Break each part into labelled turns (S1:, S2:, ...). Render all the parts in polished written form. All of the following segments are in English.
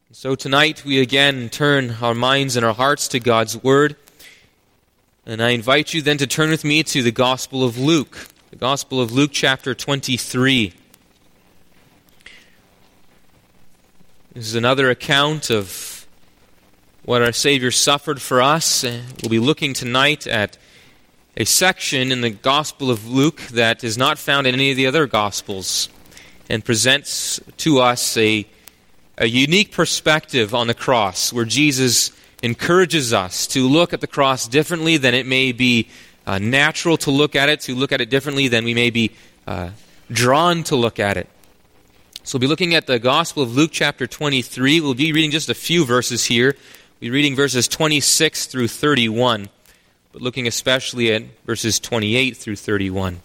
S1: So tonight we again turn our minds and our hearts to God's Word. And I invite you then to turn with me to the Gospel of Luke. The Gospel of Luke chapter 23. This is another account of what our Savior suffered for us. We'll be looking tonight at a section in the Gospel of Luke that is not found in any of the other Gospels and presents to us a unique perspective on the cross, where Jesus encourages us to look at the cross differently than it may be natural to look at it differently than we may be drawn to look at it. So we'll be looking at the Gospel of Luke chapter 23. We'll be reading just a few verses here. We'll be reading verses 26 through 31, but looking especially at verses 28 through 31.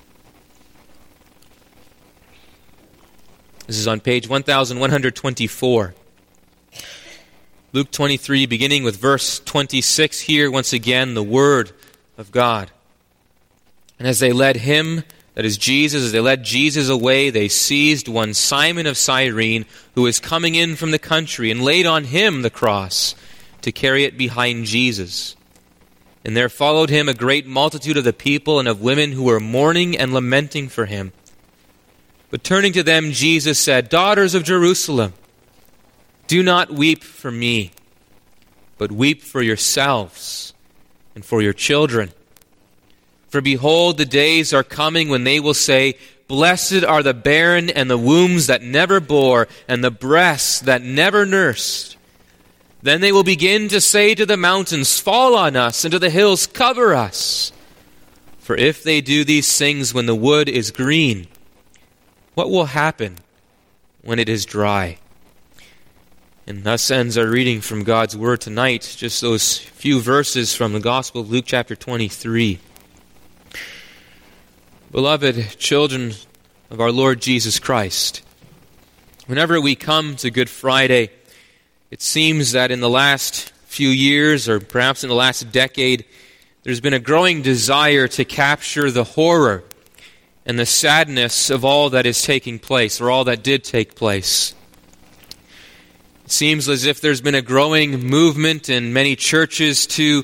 S1: This is on page 1124. Luke 23, beginning with verse 26 here, once again, the Word of God. And as they led him, that is Jesus, as they led Jesus away, they seized one Simon of Cyrene, who was coming in from the country, and laid on him the cross to carry it behind Jesus. And there followed him a great multitude of the people and of women who were mourning and lamenting for him. But turning to them, Jesus said, "Daughters of Jerusalem, do not weep for me, but weep for yourselves and for your children. For behold, the days are coming when they will say, 'Blessed are the barren and the wombs that never bore and the breasts that never nursed.' Then they will begin to say to the mountains, 'Fall on us,' and to the hills, 'Cover us.' For if they do these things when the wood is green, what will happen when it is dry?" And thus ends our reading from God's Word tonight, just those few verses from the Gospel of Luke chapter 23. Beloved children of our Lord Jesus Christ, whenever we come to Good Friday, it seems that in the last few years, or perhaps in the last decade, there's been a growing desire to capture the horror and the sadness of all that is taking place, or all that did take place. It seems as if there's been a growing movement in many churches to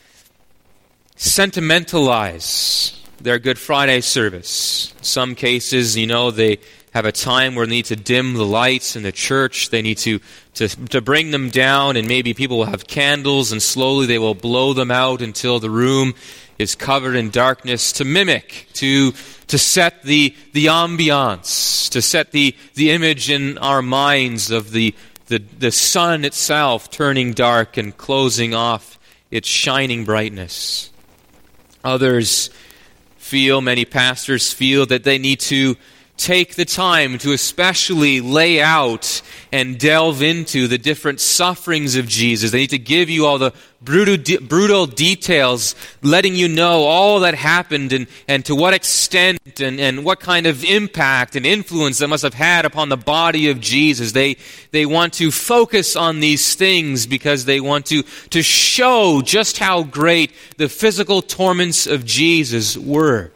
S1: sentimentalize their Good Friday service. In some cases, they have a time where they need to dim the lights in the church. They need to bring them down, and maybe people will have candles, and slowly they will blow them out until the room is covered in darkness, to mimic, to set the ambiance, to set the image in our minds of the sun itself turning dark and closing off its shining brightness. Others feel, many pastors feel, that they need to take the time to especially lay out and delve into the different sufferings of Jesus. They need to give you all the brutal details, letting you know all that happened and to what extent and what kind of impact and influence that must have had upon the body of Jesus. They want to focus on these things because they want to show just how great the physical torments of Jesus were.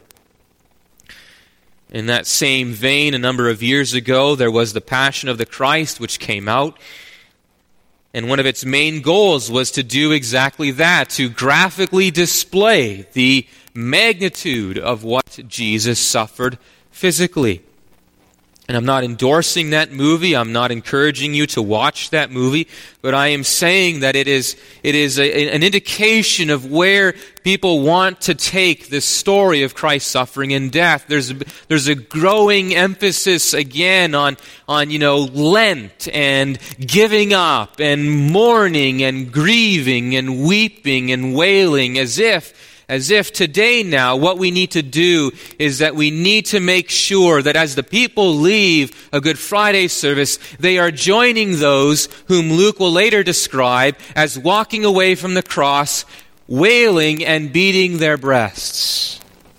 S1: In that same vein, a number of years ago, there was the Passion of the Christ, which came out. And one of its main goals was to do exactly that, to graphically display the magnitude of what Jesus suffered physically. And I'm not endorsing that movie. I'm not encouraging you to watch that movie. But I am saying that it is an indication of where people want to take this story of Christ's suffering and death. There's a growing emphasis again on Lent and giving up and mourning and grieving and weeping and wailing, as if today now what we need to do is that we need to make sure that as the people leave a Good Friday service, they are joining those whom Luke will later describe as walking away from the cross, wailing and beating their breasts.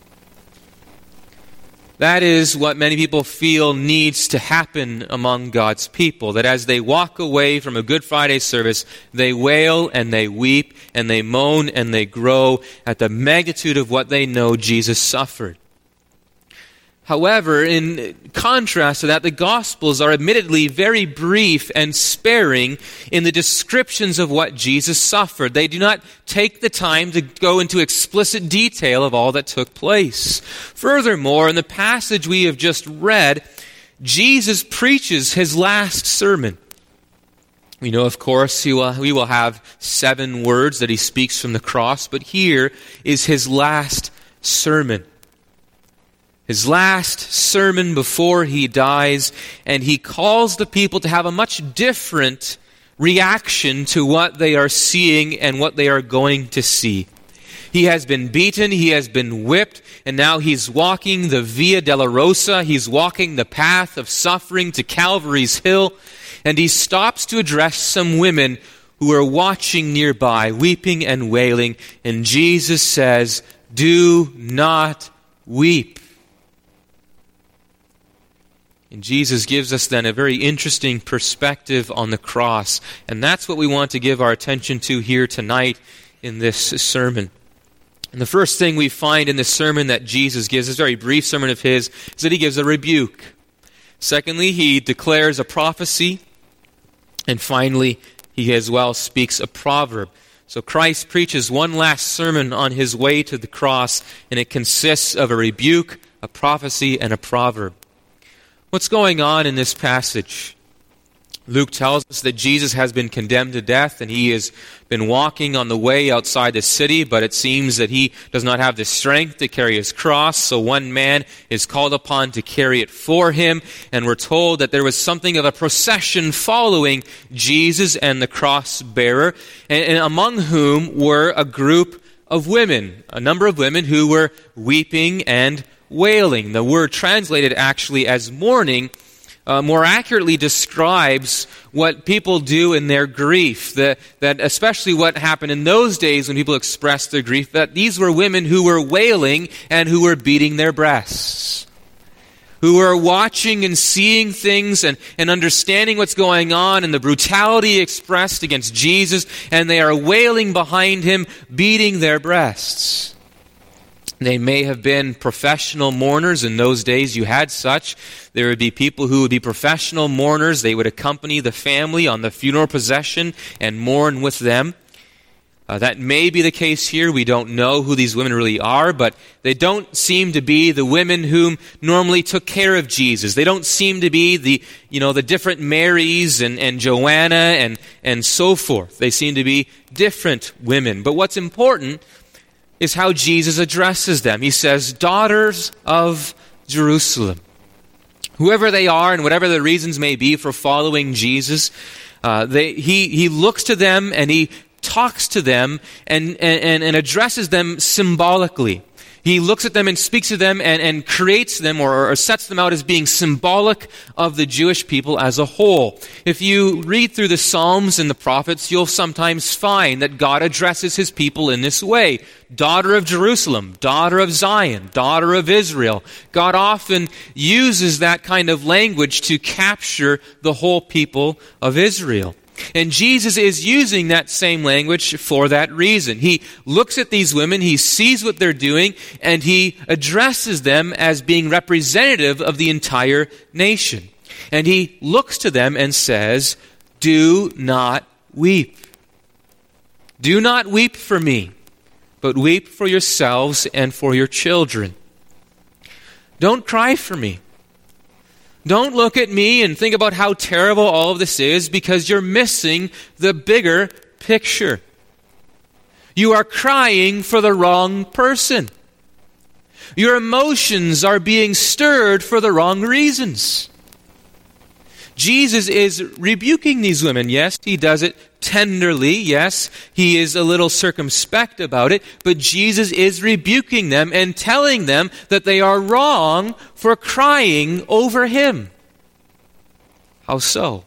S1: That is what many people feel needs to happen among God's people, that as they walk away from a Good Friday service, they wail and they weep and they moan and they grow at the magnitude of what they know Jesus suffered. However, in contrast to that, the Gospels are admittedly very brief and sparing in the descriptions of what Jesus suffered. They do not take the time to go into explicit detail of all that took place. Furthermore, in the passage we have just read, Jesus preaches his last sermon. We know, of course, we will have 7 words that he speaks from the cross, but here is his last sermon. His last sermon before he dies, and he calls the people to have a much different reaction to what they are seeing and what they are going to see. He has been beaten, he has been whipped, and now he's walking the Via Dolorosa. He's walking the path of suffering to Calvary's Hill, and he stops to address some women who are watching nearby, weeping and wailing, and Jesus says, "Do not weep." And Jesus gives us then a very interesting perspective on the cross, and that's what we want to give our attention to here tonight in this sermon. And the first thing we find in this sermon that Jesus gives, this very brief sermon of his, is that he gives a rebuke. Secondly, he declares a prophecy. And finally, he as well speaks a proverb. So Christ preaches one last sermon on his way to the cross, and it consists of a rebuke, a prophecy, and a proverb. What's going on in this passage? Luke tells us that Jesus has been condemned to death, and he has been walking on the way outside the city, but it seems that he does not have the strength to carry his cross, so one man is called upon to carry it for him, and we're told that there was something of a procession following Jesus and the cross bearer, and among whom were a group of women, a number of women who were weeping and wailing. The word translated actually as mourning more accurately describes what people do in their grief, that especially what happened in those days when people expressed their grief, that these were women who were wailing and who were beating their breasts, who were watching and seeing things and understanding what's going on and the brutality expressed against Jesus, and they are wailing behind him, beating their breasts. They may have been professional mourners. In those days, you had such. There would be people who would be professional mourners. They would accompany the family on the funeral procession and mourn with them. That may be the case here. We don't know who these women really are, but they don't seem to be the women whom normally took care of Jesus. They don't seem to be the different Marys and Joanna and so forth. They seem to be different women. But what's important is how Jesus addresses them. He says, "Daughters of Jerusalem." Whoever they are and whatever the reasons may be for following Jesus, he looks to them and he talks to them and addresses them symbolically. He looks at them and speaks to them and creates them or sets them out as being symbolic of the Jewish people as a whole. If you read through the Psalms and the prophets, you'll sometimes find that God addresses his people in this way. Daughter of Jerusalem, daughter of Zion, daughter of Israel. God often uses that kind of language to capture the whole people of Israel. And Jesus is using that same language for that reason. He looks at these women, he sees what they're doing, and he addresses them as being representative of the entire nation. And he looks to them and says, "Do not weep. Do not weep for me, but weep for yourselves and for your children. Don't cry for me. Don't look at me and think about how terrible all of this is, because you're missing the bigger picture. You are crying for the wrong person. Your emotions are being stirred for the wrong reasons." Jesus is rebuking these women. Yes, he does it tenderly. Yes, he is a little circumspect about it. But Jesus is rebuking them and telling them that they are wrong for crying over him. How so?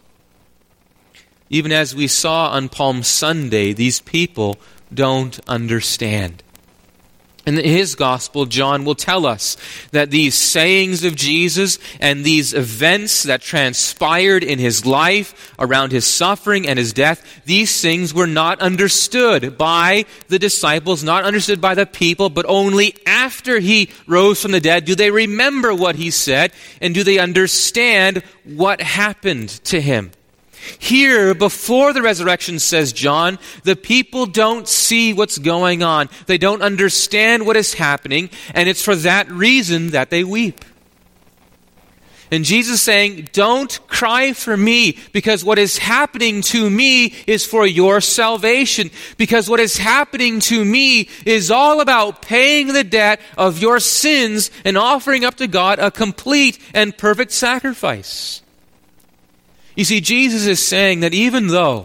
S1: Even as we saw on Palm Sunday, these people don't understand. And in his gospel, John will tell us that these sayings of Jesus and these events that transpired in his life around his suffering and his death, these things were not understood by the disciples, not understood by the people, but only after he rose from the dead do they remember what he said and do they understand what happened to him. Here, before the resurrection, says John, the people don't see what's going on. They don't understand what is happening, and it's for that reason that they weep. And Jesus is saying, don't cry for me, because what is happening to me is for your salvation. Because what is happening to me is all about paying the debt of your sins and offering up to God a complete and perfect sacrifice. You see, Jesus is saying that even though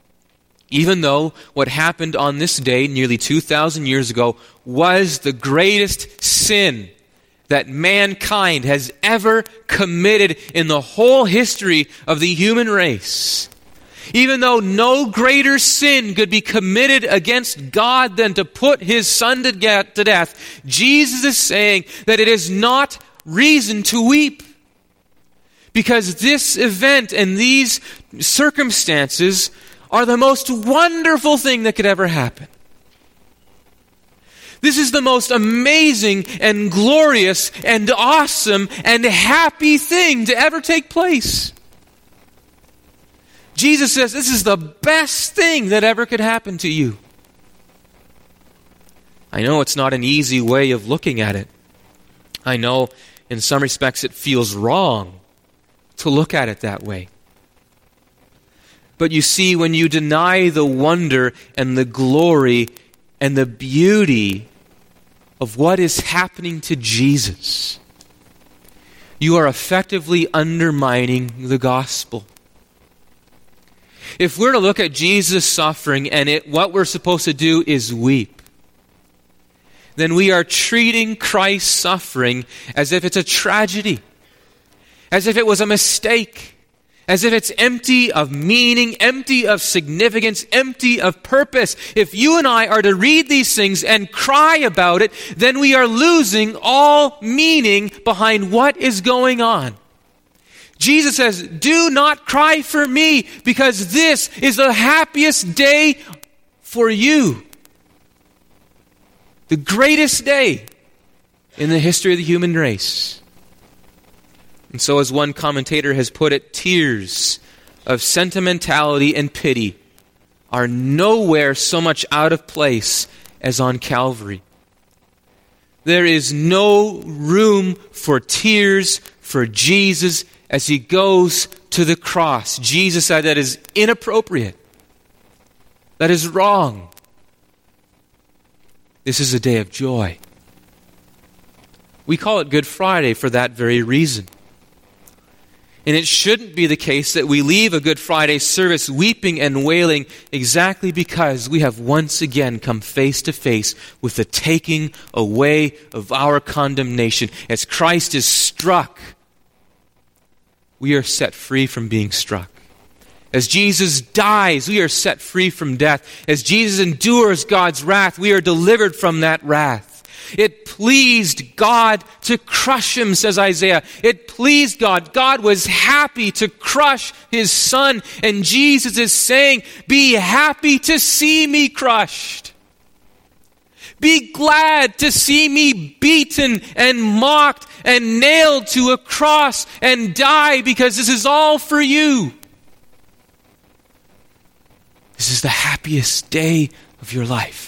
S1: what happened on this day nearly 2,000 years ago was the greatest sin that mankind has ever committed in the whole history of the human race, even though no greater sin could be committed against God than to put his Son to death, Jesus is saying that it is not reason to weep. Because this event and these circumstances are the most wonderful thing that could ever happen. This is the most amazing and glorious and awesome and happy thing to ever take place. Jesus says this is the best thing that ever could happen to you. I know it's not an easy way of looking at it. I know in some respects it feels wrong to look at it that way. But you see, when you deny the wonder and the glory and the beauty of what is happening to Jesus, you are effectively undermining the gospel. If we're to look at Jesus' suffering and what we're supposed to do is weep, then we are treating Christ's suffering as if it's a tragedy, as if it was a mistake, as if it's empty of meaning, empty of significance, empty of purpose. If you and I are to read these things and cry about it, then we are losing all meaning behind what is going on. Jesus says, do not cry for me, because this is the happiest day for you. The greatest day in the history of the human race. And so, as one commentator has put it, tears of sentimentality and pity are nowhere so much out of place as on Calvary. There is no room for tears for Jesus as he goes to the cross. Jesus said that is inappropriate. That is wrong. This is a day of joy. We call it Good Friday for that very reason. And it shouldn't be the case that we leave a Good Friday service weeping and wailing exactly because we have once again come face to face with the taking away of our condemnation. As Christ is struck, we are set free from being struck. As Jesus dies, we are set free from death. As Jesus endures God's wrath, we are delivered from that wrath. It pleased God to crush him, says Isaiah. It pleased God. God was happy to crush his Son. And Jesus is saying, be happy to see me crushed. Be glad to see me beaten and mocked and nailed to a cross and die, because this is all for you. This is the happiest day of your life.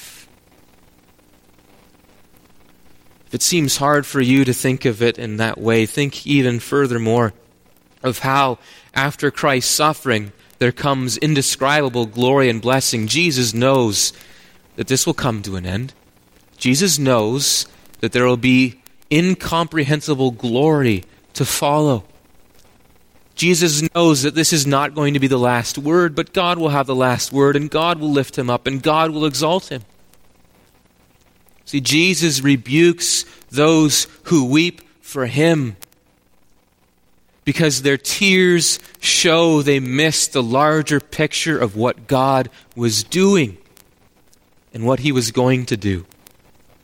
S1: If it seems hard for you to think of it in that way, think even furthermore of how after Christ's suffering there comes indescribable glory and blessing. Jesus knows that this will come to an end. Jesus knows that there will be incomprehensible glory to follow. Jesus knows that this is not going to be the last word, but God will have the last word, and God will lift him up, and God will exalt him. See, Jesus rebukes those who weep for him because their tears show they missed the larger picture of what God was doing and what he was going to do.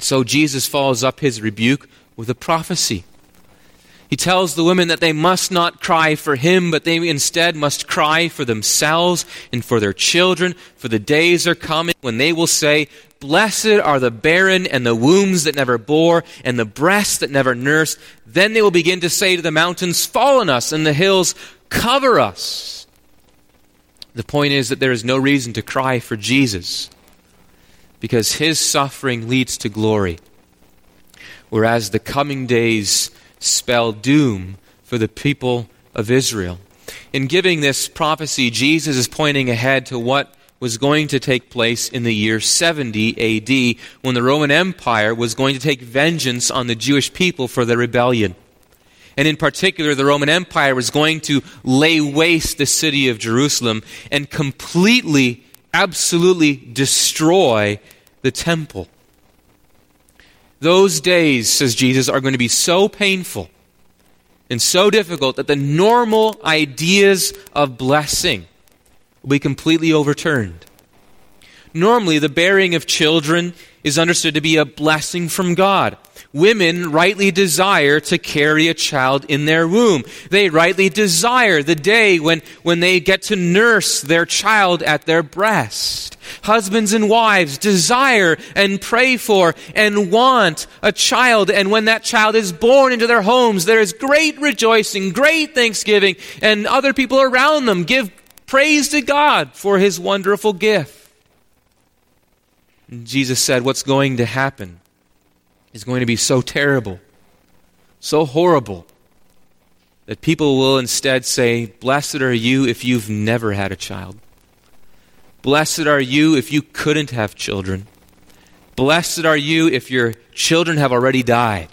S1: So Jesus follows up his rebuke with a prophecy. He tells the women that they must not cry for him, but they instead must cry for themselves and for their children, for the days are coming when they will say, "Blessed are the barren and the wombs that never bore and the breasts that never nursed." Then they will begin to say to the mountains, "Fall on us," and the hills, "Cover us." The point is that there is no reason to cry for Jesus, because his suffering leads to glory, whereas the coming days spell doom for the people of Israel. In giving this prophecy, Jesus is pointing ahead to what was going to take place in the year 70 AD, when the Roman Empire was going to take vengeance on the Jewish people for their rebellion. And in particular, the Roman Empire was going to lay waste the city of Jerusalem and completely, absolutely destroy the temple. Those days, says Jesus, are going to be so painful and so difficult that the normal ideas of blessing will be completely overturned. Normally, the bearing of children is understood to be a blessing from God. Women rightly desire to carry a child in their womb. They rightly desire the day when they get to nurse their child at their breast. Husbands and wives desire and pray for and want a child, and when that child is born into their homes, there is great rejoicing, great thanksgiving, and other people around them give praise to God for his wonderful gift. And Jesus said what's going to happen is going to be so terrible, so horrible, that people will instead say, "Blessed are you if you've never had a child. Blessed are you if you couldn't have children. Blessed are you if your children have already died.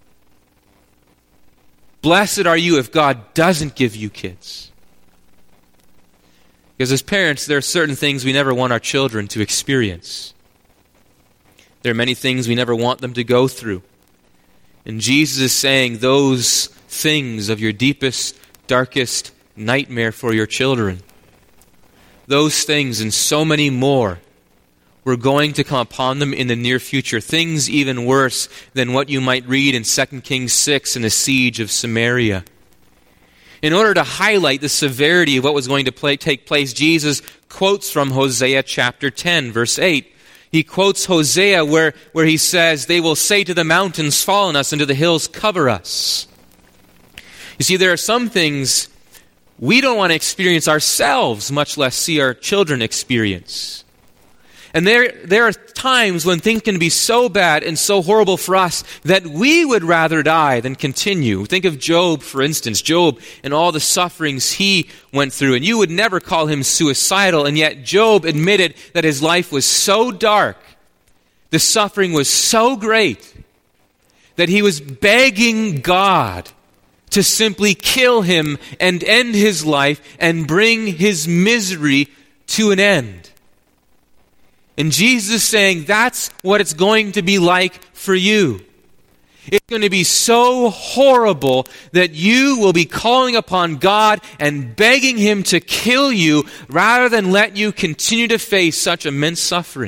S1: Blessed are you if God doesn't give you kids." Because as parents, there are certain things we never want our children to experience. There are many things we never want them to go through. And Jesus is saying those things of your deepest, darkest nightmare for your children, those things and so many more were going to come upon them in the near future. Things even worse than what you might read in 2 Kings 6 in the siege of Samaria. In order to highlight the severity of what was going to take place, Jesus quotes from Hosea chapter 10, verse 8. He quotes Hosea where he says, "They will say to the mountains, 'Fall on us,' and to the hills, 'Cover us.'" You see, there are some things we don't want to experience ourselves, much less see our children experience. And there are times when things can be so bad and so horrible for us that we would rather die than continue. Think of Job, for instance. Job and all the sufferings he went through. And you would never call him suicidal, and yet Job admitted that his life was so dark, the suffering was so great, that he was begging God to simply kill him and end his life and bring his misery to an end. And Jesus is saying that's what it's going to be like for you. It's going to be so horrible that you will be calling upon God and begging him to kill you rather than let you continue to face such immense suffering.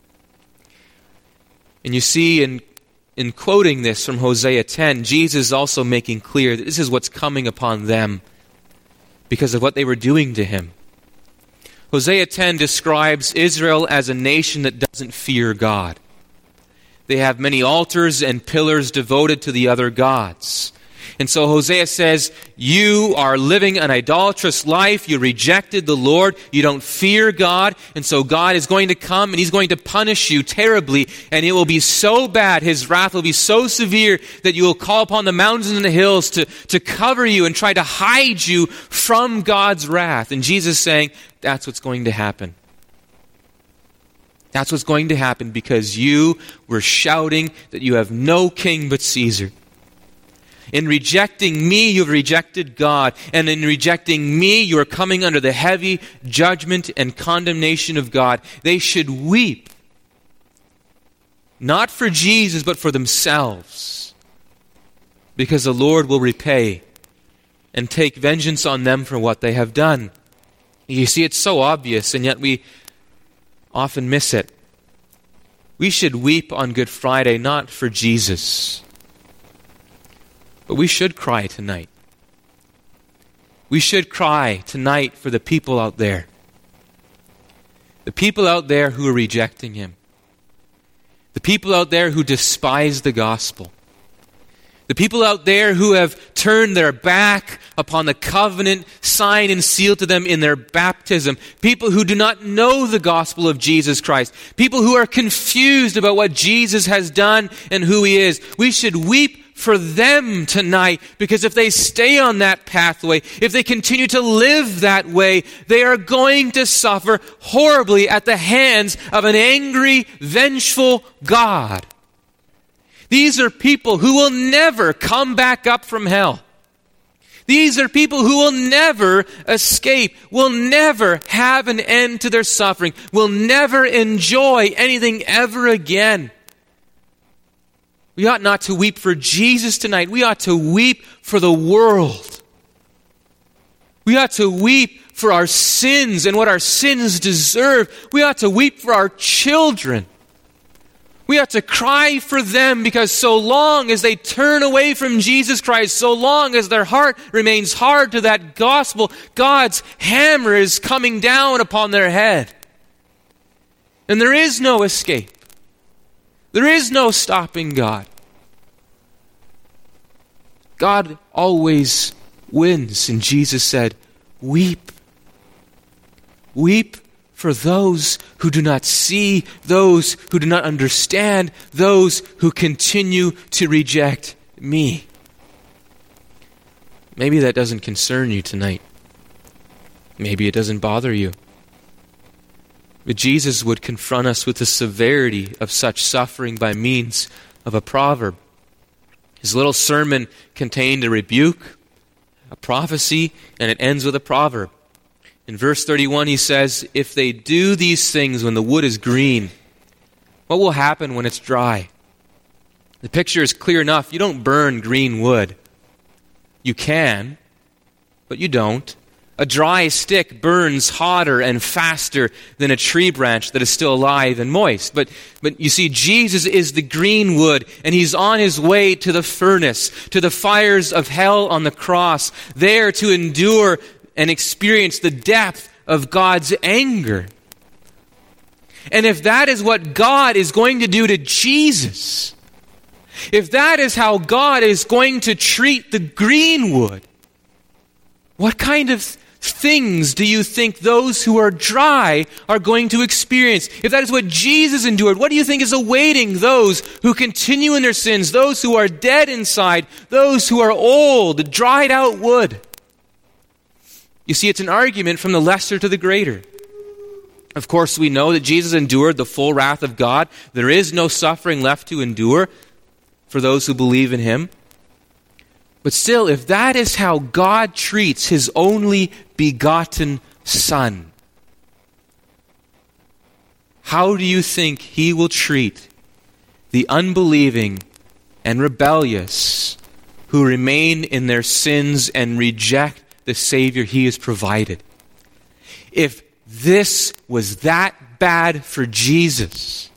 S1: And you see, in quoting this from Hosea 10, Jesus is also making clear that this is what's coming upon them because of what they were doing to him. Hosea 10 describes Israel as a nation that doesn't fear God. They have many altars and pillars devoted to the other gods. And so Hosea says, you are living an idolatrous life. You rejected the Lord. You don't fear God. And so God is going to come and he's going to punish you terribly. And it will be so bad, his wrath will be so severe that you will call upon the mountains and the hills to cover you and try to hide you from God's wrath. And Jesus is saying, that's what's going to happen. That's what's going to happen because you were shouting that you have no king but Caesar. In rejecting me, you've rejected God. And in rejecting me, you are coming under the heavy judgment and condemnation of God. They should weep. Not for Jesus, but for themselves. Because the Lord will repay and take vengeance on them for what they have done. You see, it's so obvious, and yet we often miss it. We should weep on Good Friday not for Jesus, but we should cry tonight. We should cry tonight for the people out there. The people out there who are rejecting him. The people out there who despise the gospel. The people out there who have turned their back upon the covenant signed and sealed to them in their baptism. People who do not know the gospel of Jesus Christ. People who are confused about what Jesus has done and who he is. We should weep for them tonight, because if they stay on that pathway, if they continue to live that way, they are going to suffer horribly at the hands of an angry, vengeful God. These are people who will never come back up from hell. These are people who will never escape, will never have an end to their suffering, will never enjoy anything ever again. We ought not to weep for Jesus tonight. We ought to weep for the world. We ought to weep for our sins and what our sins deserve. We ought to weep for our children. We ought to cry for them, because so long as they turn away from Jesus Christ, so long as their heart remains hard to that gospel, God's hammer is coming down upon their head. And there is no escape. There is no stopping God. God always wins, and Jesus said, weep. Weep for those who do not see, those who do not understand, those who continue to reject me. Maybe that doesn't concern you tonight. Maybe it doesn't bother you. But Jesus would confront us with the severity of such suffering by means of a proverb. His little sermon contained a rebuke, a prophecy, and it ends with a proverb. In verse 31 he says, if they do these things when the wood is green, what will happen when it's dry? The picture is clear enough. You don't burn green wood. You can, but you don't. A dry stick burns hotter and faster than a tree branch that is still alive and moist. But you see, Jesus is the green wood, and he's on his way to the furnace, to the fires of hell on the cross, there to endure and experience the depth of God's anger. And if that is what God is going to do to Jesus, if that is how God is going to treat the green wood, what kind of things do you think those who are dry are going to experience? If that is what Jesus endured, what do you think is awaiting those who continue in their sins, those who are dead inside, those who are old, dried out wood? You see, it's an argument from the lesser to the greater. Of course, we know that Jesus endured the full wrath of God. There is no suffering left to endure for those who believe in him. But still, if that is how God treats his only begotten Son, how do you think he will treat the unbelieving and rebellious who remain in their sins and reject the Savior he has provided? If this was that bad for Jesus,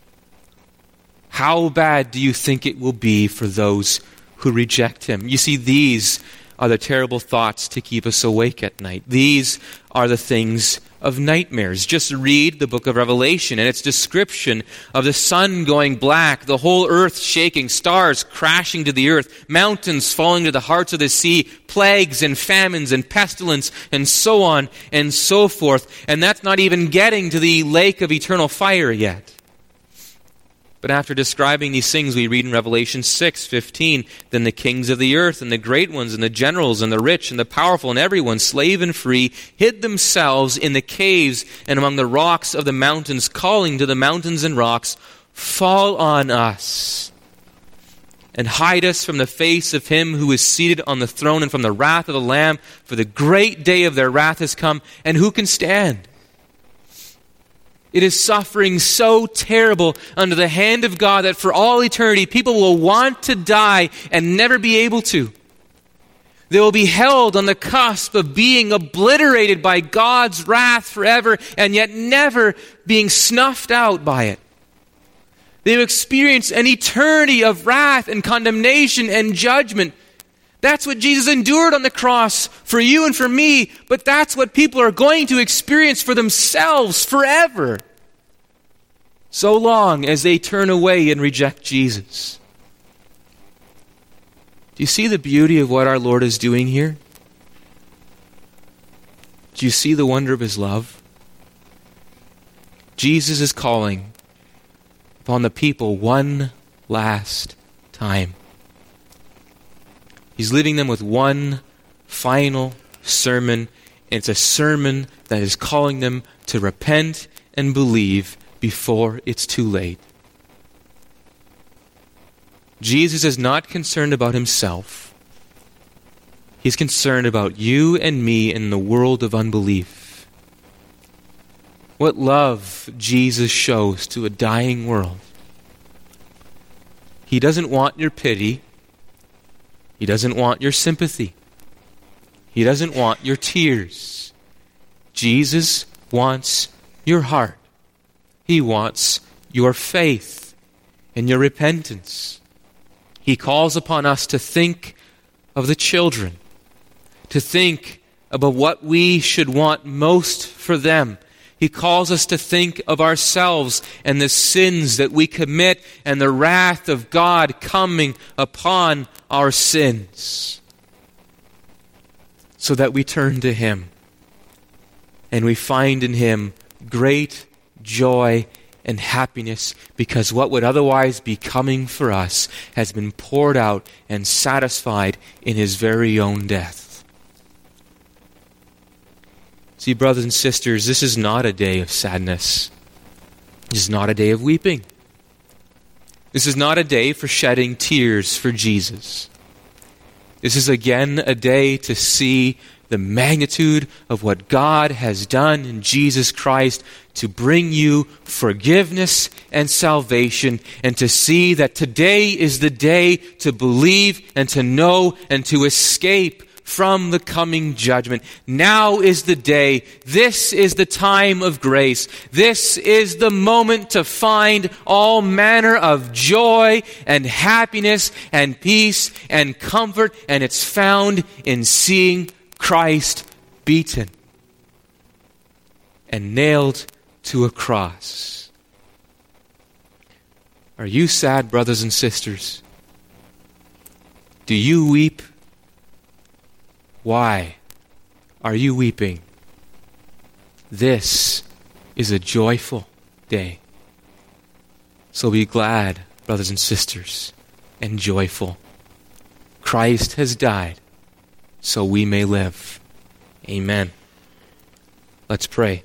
S1: how bad do you think it will be for those who reject him? You see, these are the terrible thoughts to keep us awake at night. These are the things of nightmares. Just read the book of Revelation and its description of the sun going black, the whole earth shaking, stars crashing to the earth, mountains falling to the hearts of the sea, plagues and famines and pestilence, and so on and so forth. And that's not even getting to the lake of eternal fire yet. But after describing these things, we read in Revelation 6:15, then the kings of the earth and the great ones and the generals and the rich and the powerful and everyone, slave and free, hid themselves in the caves and among the rocks of the mountains, calling to the mountains and rocks, fall on us and hide us from the face of him who is seated on the throne and from the wrath of the Lamb, for the great day of their wrath has come, and who can stand? It is suffering so terrible under the hand of God that for all eternity people will want to die and never be able to. They will be held on the cusp of being obliterated by God's wrath forever, and yet never being snuffed out by it. They will experience an eternity of wrath and condemnation and judgment. That's what Jesus endured on the cross for you and for me, but that's what people are going to experience for themselves forever, so long as they turn away and reject Jesus. Do you see the beauty of what our Lord is doing here? Do you see the wonder of His love? Jesus is calling upon the people one last time. He's leaving them with one final sermon, and it's a sermon that is calling them to repent and believe before it's too late. Jesus is not concerned about Himself. He's concerned about you and me in the world of unbelief. What love Jesus shows to a dying world. He doesn't want your pity. He doesn't want your sympathy. He doesn't want your tears. Jesus wants your heart. He wants your faith and your repentance. He calls upon us to think of the children, to think about what we should want most for them. He calls us to think of ourselves and the sins that we commit and the wrath of God coming upon our sins, so that we turn to Him and we find in Him great joy and happiness, because what would otherwise be coming for us has been poured out and satisfied in His very own death. See, brothers and sisters, this is not a day of sadness. This is not a day of weeping. This is not a day for shedding tears for Jesus. This is again a day to see the magnitude of what God has done in Jesus Christ to bring you forgiveness and salvation, and to see that today is the day to believe and to know and to escape from the coming judgment. Now is the day. This is the time of grace. This is the moment to find all manner of joy and happiness and peace and comfort, and it's found in seeing Christ beaten and nailed to a cross. Are you sad, brothers and sisters? Do you weep? Why are you weeping? This is a joyful day. So be glad, brothers and sisters, and joyful. Christ has died so we may live. Amen. Let's pray.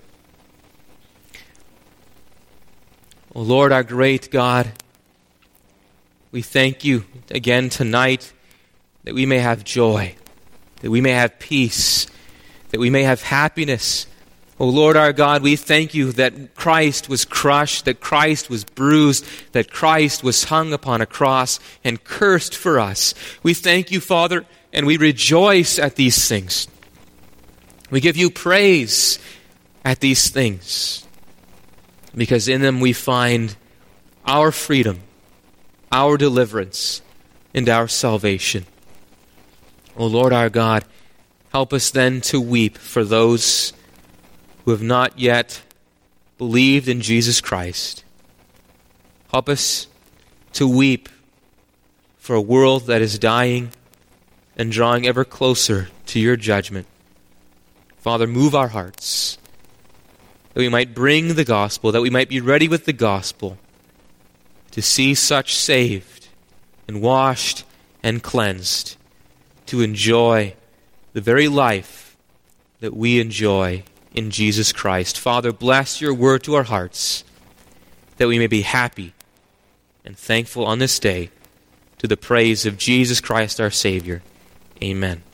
S1: O Lord, our great God, we thank You again tonight that we may have joy, that we may have peace, that we may have happiness. O Lord our God, we thank You that Christ was crushed, that Christ was bruised, that Christ was hung upon a cross and cursed for us. We thank You, Father, and we rejoice at these things. We give You praise at these things, because in them we find our freedom, our deliverance, and our salvation. O Lord our God, help us then to weep for those who have not yet believed in Jesus Christ. Help us to weep for a world that is dying and drawing ever closer to Your judgment. Father, move our hearts, that we might bring the gospel, that we might be ready with the gospel to see such saved and washed and cleansed, to enjoy the very life that we enjoy in Jesus Christ. Father, bless Your word to our hearts, that we may be happy and thankful on this day to the praise of Jesus Christ our Savior. Amen.